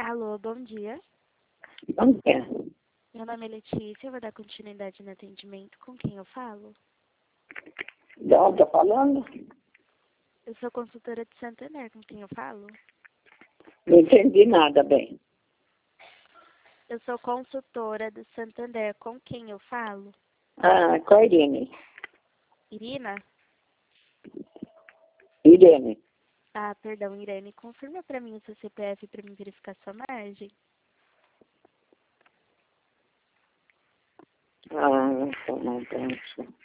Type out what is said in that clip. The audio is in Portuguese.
Alô, bom dia. Bom dia. Meu nome é Letícia, eu vou dar continuidade no atendimento. Com quem eu falo? De onde tá falando? Eu sou consultora de Santander, com quem eu falo? Não entendi nada bem. Eu sou consultora do Santander, com quem eu falo? Com a Irene. Irina? Irene. Ah, perdão, Irene. Confirma pra mim o seu CPF pra mim verificar sua margem. Não, não.